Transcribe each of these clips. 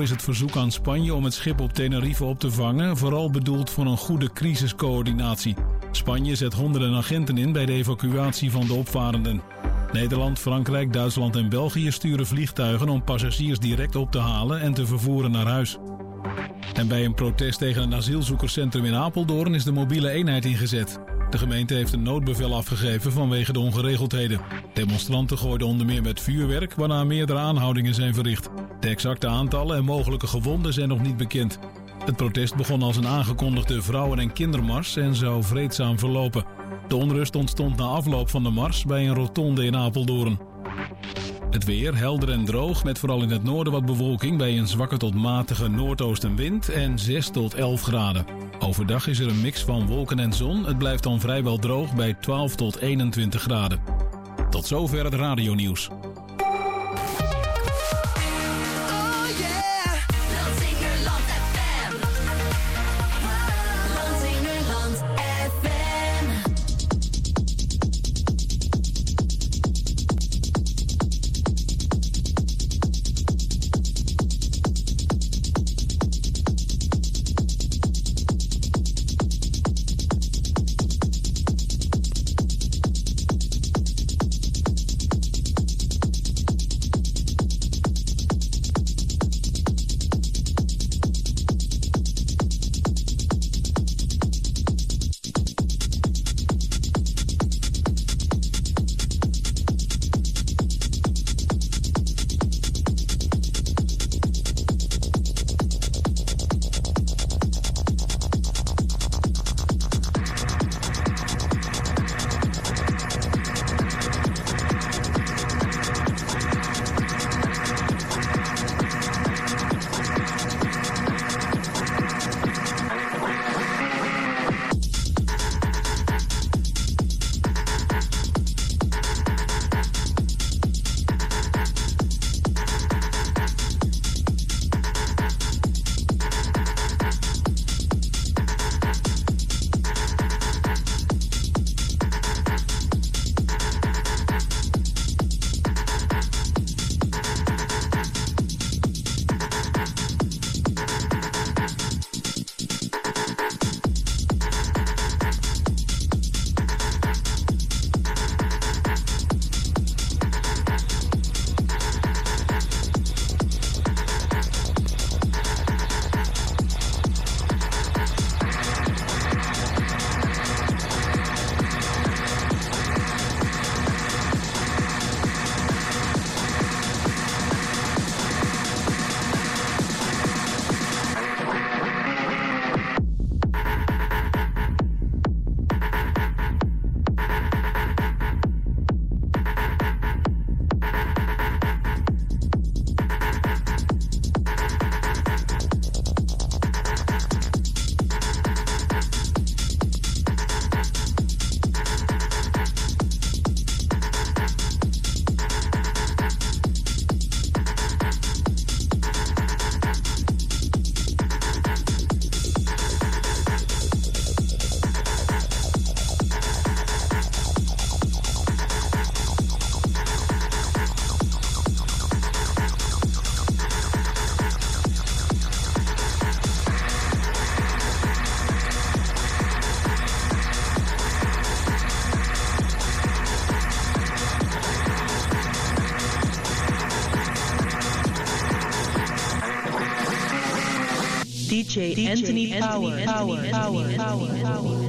is het verzoek aan Spanje om het schip op Tenerife op te vangen vooral bedoeld voor een goede crisiscoördinatie. Spanje zet honderden agenten in bij de evacuatie van de opvarenden. Nederland, Frankrijk, Duitsland en België sturen vliegtuigen om passagiers direct op te halen en te vervoeren naar huis. En bij een protest tegen een asielzoekerscentrum in Apeldoorn is de mobiele eenheid ingezet. De gemeente heeft een noodbevel afgegeven vanwege de ongeregeldheden. Demonstranten gooiden onder meer met vuurwerk, waarna meerdere aanhoudingen zijn verricht. De exacte aantallen en mogelijke gewonden zijn nog niet bekend. Het protest begon als een aangekondigde vrouwen- en kindermars en zou vreedzaam verlopen. De onrust ontstond na afloop van de mars bij een rotonde in Apeldoorn. Het weer helder en droog, met vooral in het noorden wat bewolking bij een zwakke tot matige noordoostenwind en 6 tot 11 graden. Overdag is er een mix van wolken en zon. Het blijft dan vrijwel droog bij 12 tot 21 graden. Tot zover het radionieuws. DJ Anthony Power.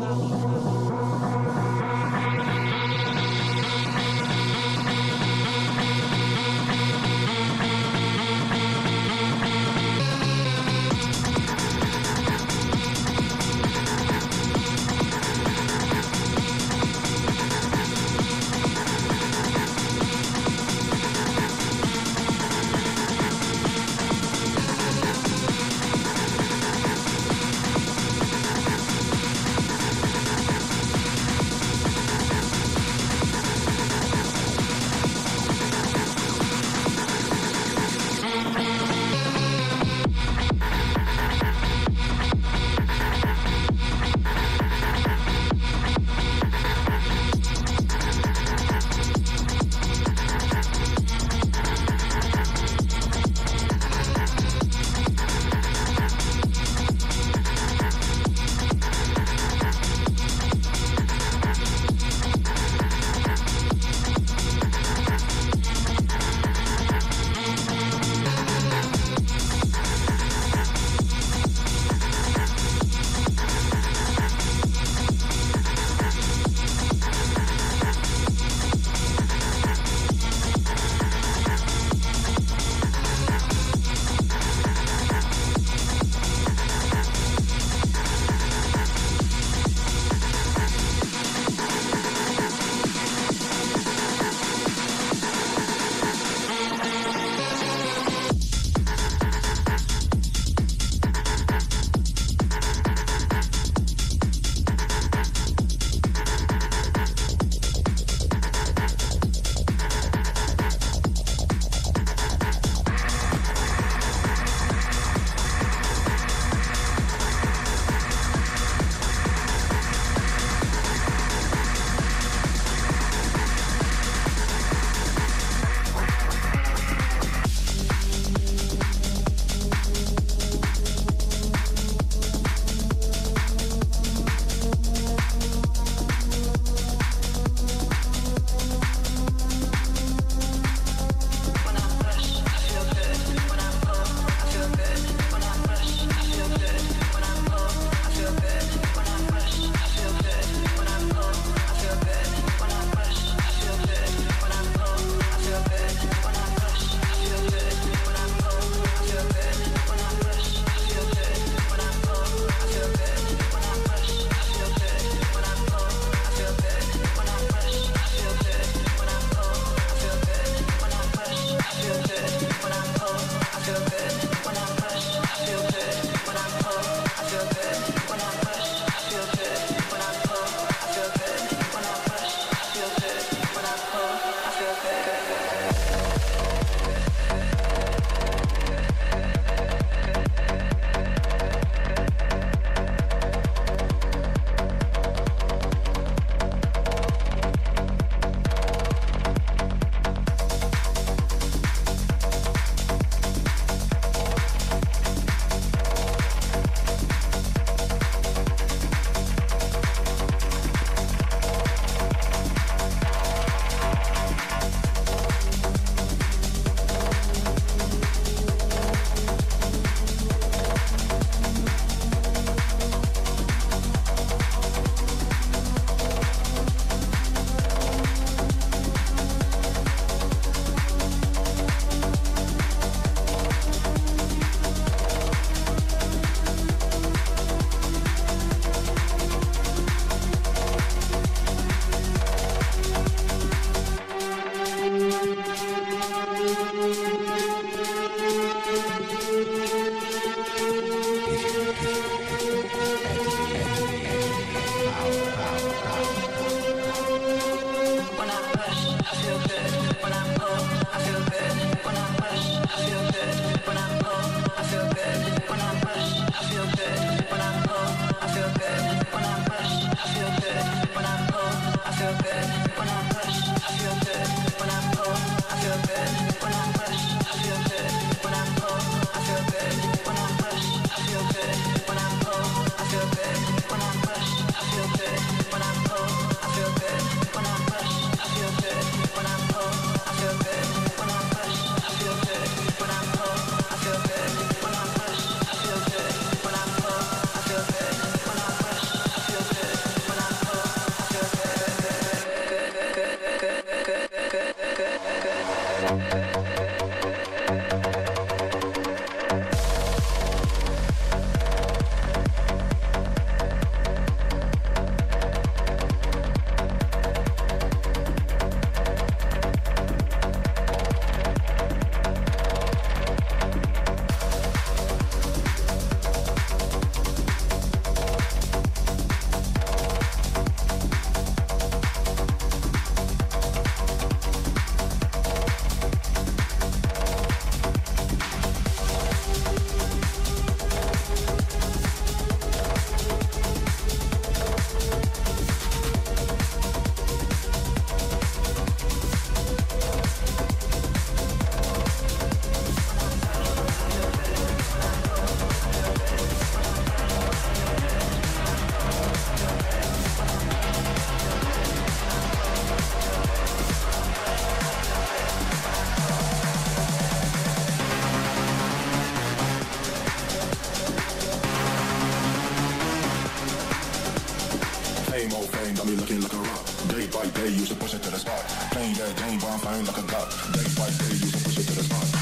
got me looking like a rock. Day by day, used to push it to the spot. Plain yeah, Jane, boy, I'm flying like a god. Day by day, used to push it to the spot.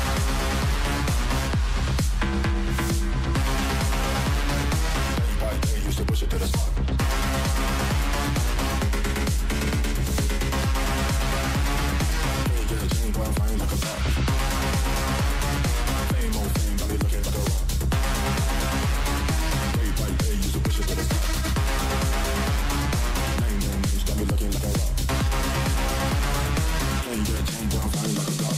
Day by day, used to push it to the spot. Plain yeah, Jane, boy, I'm flying like a god. Fame on fame, got me looking like a rock. Day by day, used to push it to the spot. Name on names, got me looking like a rock. Plain yeah, Jane, boy, I'm flying like a god.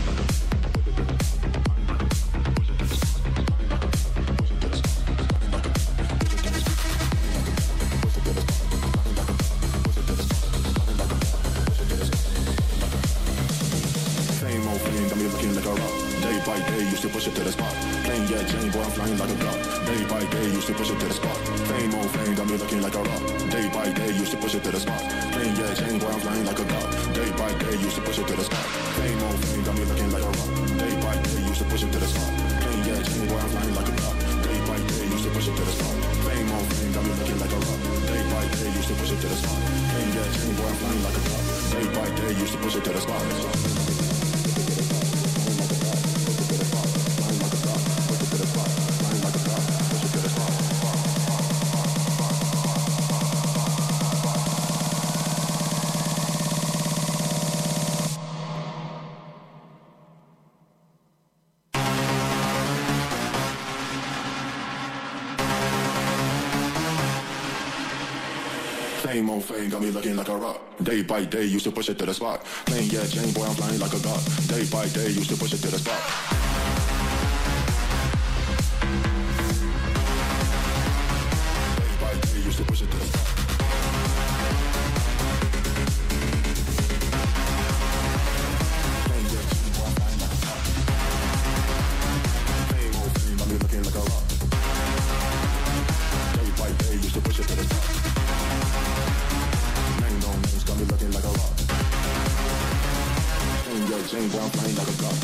By day, used to push it to the spot. Plain yeah, Jane, boy, I'm flying like a god. Day by day, used to push it to the spot. Fame on fame, got me looking like a rock. Day by day, used to push it to the spot. Plain yeah, Jane, boy, I'm flying like a god. Day by day, used to push it to the spot. Fame on fame, got me looking like a rock. Day by day, used to push it to the spot. Plain yeah, Jane, boy, I'm flying like a god. Day by day, used to push it to the spot. Fame on fame, got me looking like a rock. Day by day, used to push it to the spot. Plain yeah, Jane, boy, I'm flying like a god. Day by day, used to push it to the spot. Fame on fame, got me looking like a rock. Day by day, used to push it to the spot. Plain yeah, Jane, boy, I'm flying like a god. Day by day, used to push it to the spot. Day by day, used to push it to the spot. Plain yeah, Jane, boy, I'm flying like a god. Fame on fame, got me looking like a rock. Day by day, used to push it to the spot. Got me looking like a rock. Plain yeah, Jane, boy, I'm flying like a god.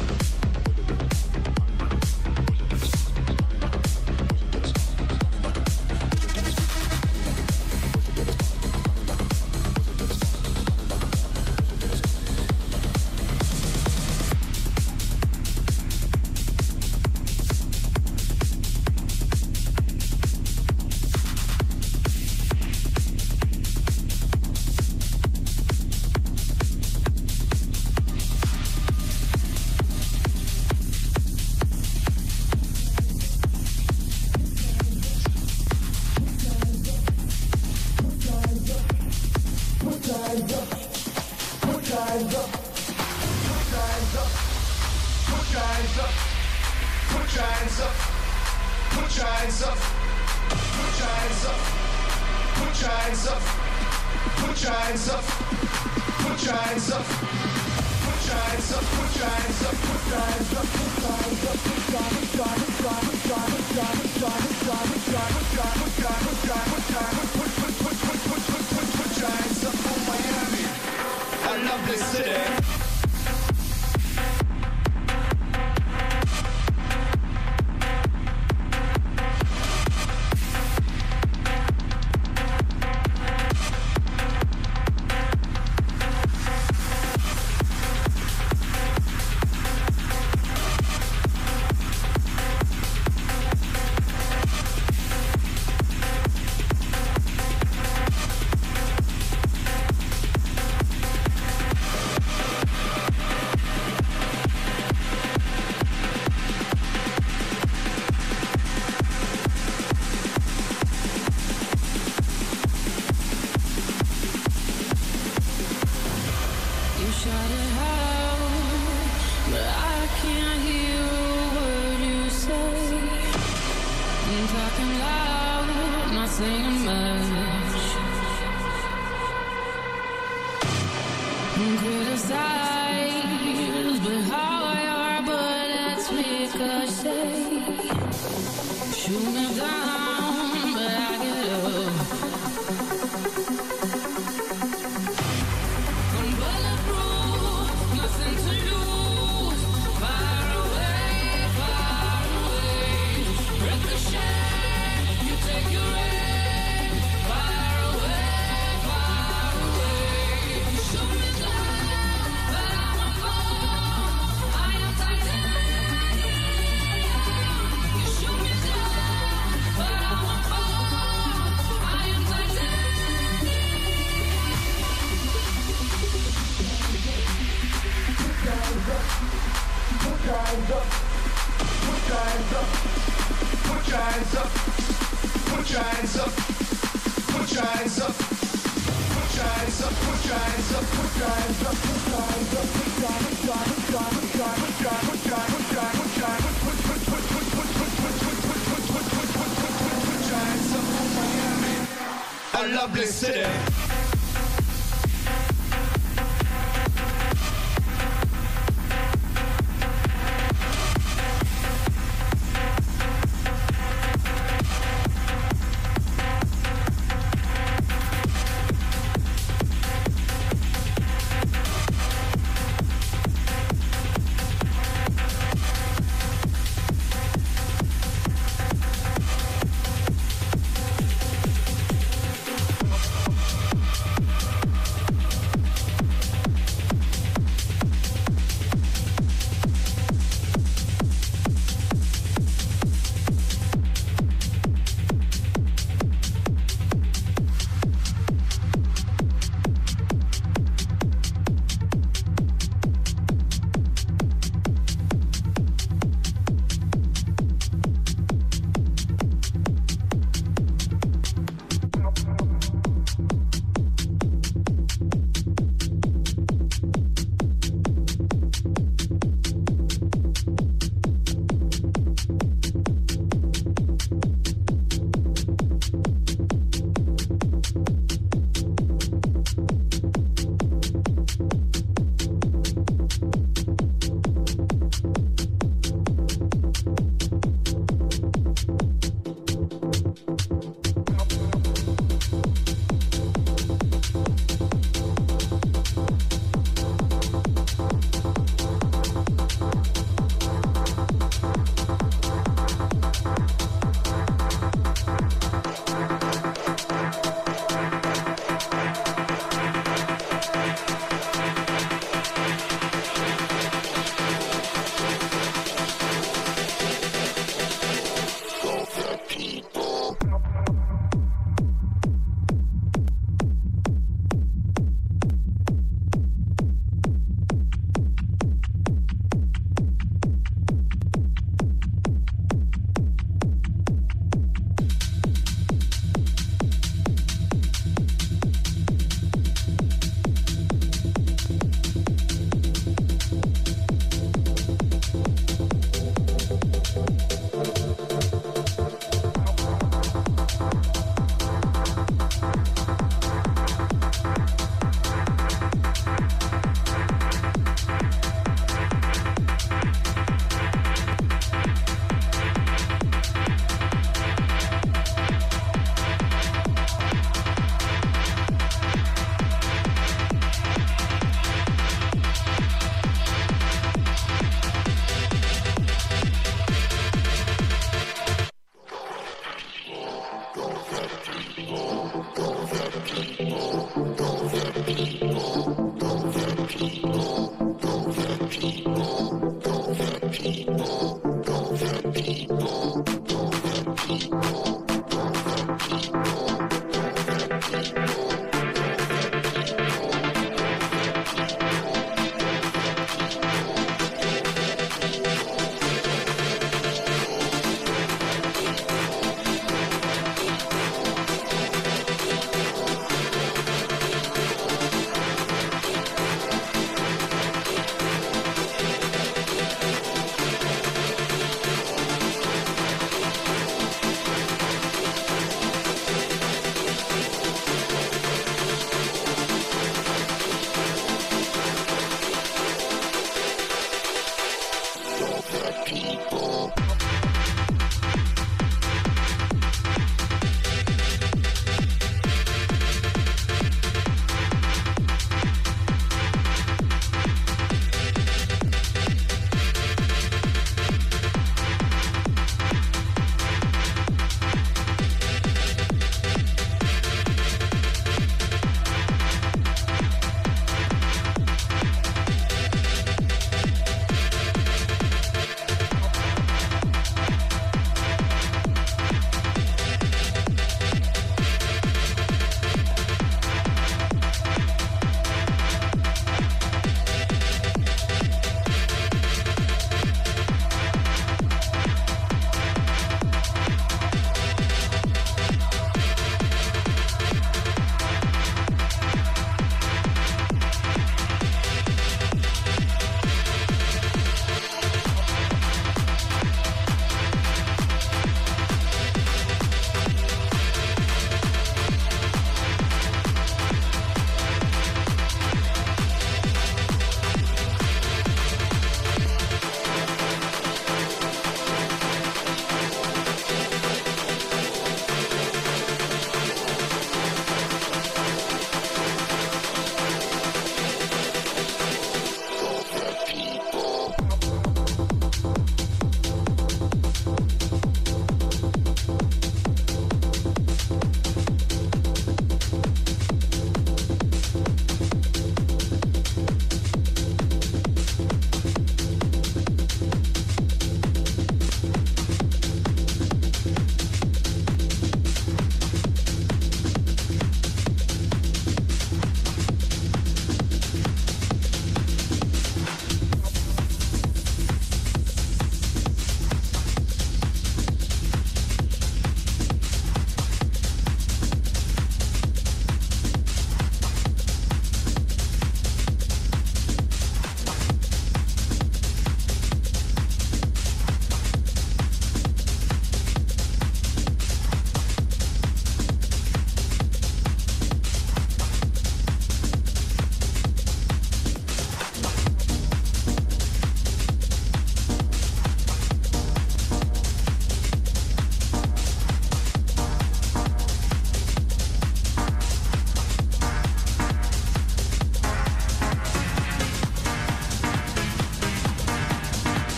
Criticize, but how I are, but let's make a save. Shoot me down, but I get up. I'm bulletproof, nothing to lose. Far away, ricochet. You take your aim, far away. A lovely city.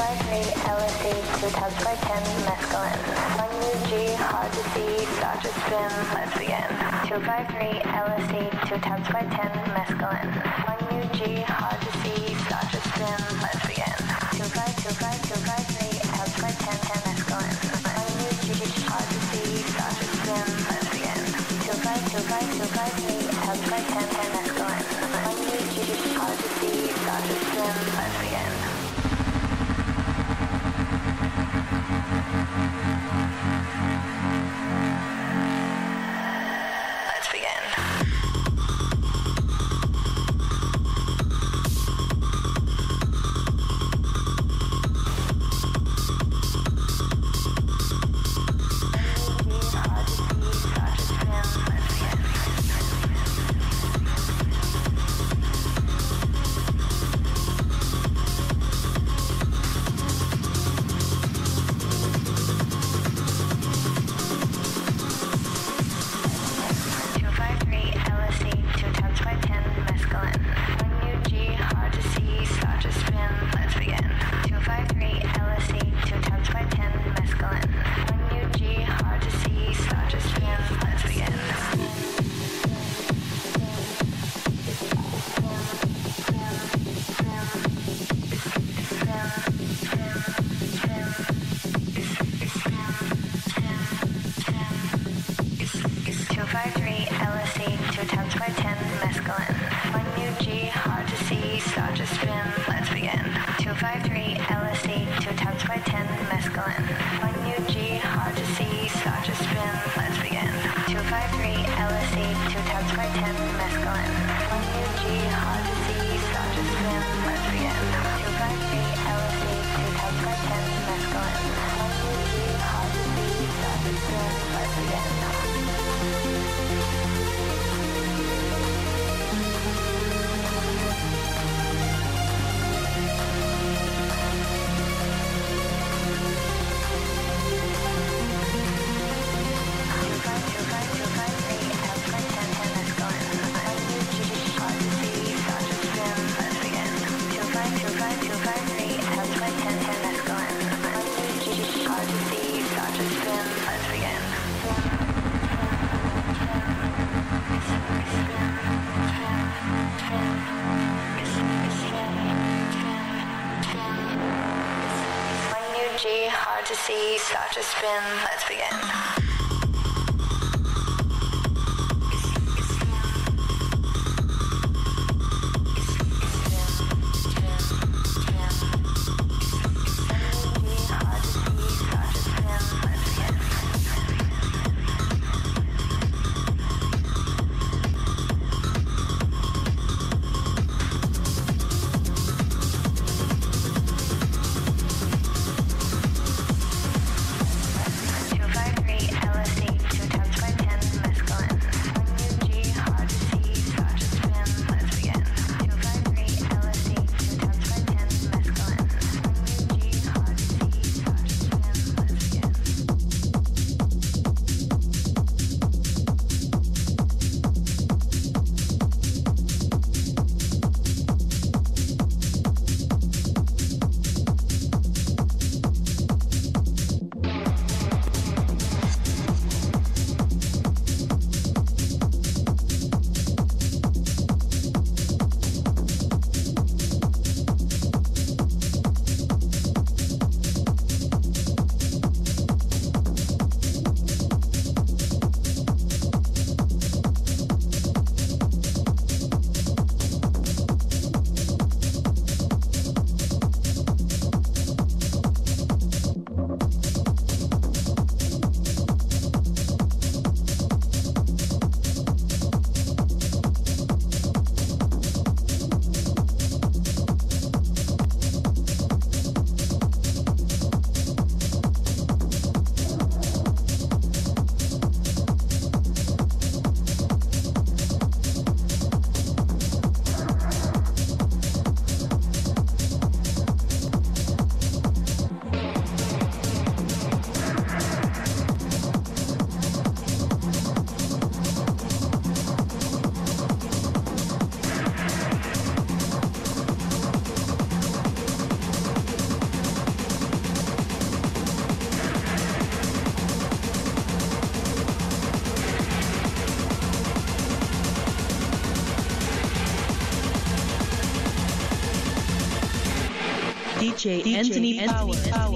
253 LSD, 2 times by 10 mescaline. 1UG, hard to see, start to spin, let's begin. 253 LSD, 2 times by 10 mescaline. 1UG, hard to see, start to spin, let's begin. 253 times by 10 mescaline. 1UG, hard to see, start to spin, let's begin. 253 times by 10 mescaline. 1UG, hard to see, start to spin, let's begin. Hard to see, start to spin, let's begin. DJ Anthony Power.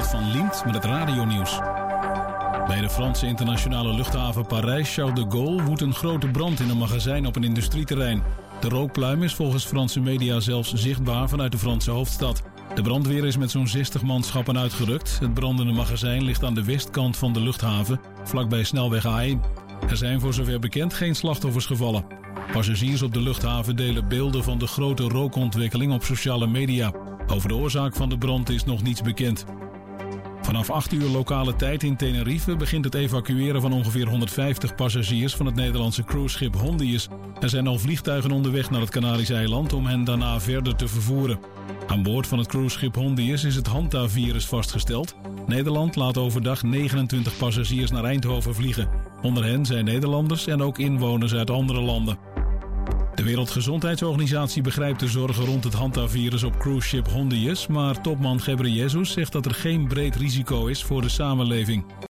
Dorald van Liemt met het radionieuws. Bij de Franse internationale luchthaven Parijs-Charles de Gaulle woedt een grote brand in een magazijn op een industrieterrein. De rookpluim is volgens Franse media zelfs zichtbaar vanuit de Franse hoofdstad. De brandweer is met zo'n 60 manschappen uitgerukt. Het brandende magazijn ligt aan de westkant van de luchthaven, vlakbij snelweg A1. Er zijn voor zover bekend geen slachtoffers gevallen. Passagiers op de luchthaven delen beelden van de grote rookontwikkeling op sociale media. Over de oorzaak van de brand is nog niets bekend. Vanaf 8 uur lokale tijd in Tenerife begint het evacueren van ongeveer 150 passagiers van het Nederlandse cruiseschip Hondius. Er zijn al vliegtuigen onderweg naar het Canarische eiland om hen daarna verder te vervoeren. Aan boord van het cruiseschip Hondius is het Hanta-virus vastgesteld. Nederland laat overdag 29 passagiers naar Eindhoven vliegen. Onder hen zijn Nederlanders en ook inwoners uit andere landen. De Wereldgezondheidsorganisatie begrijpt de zorgen rond het Hanta-virus op cruiseschip Hondius, maar topman Ghebreyesus zegt dat er geen breed risico is voor de samenleving.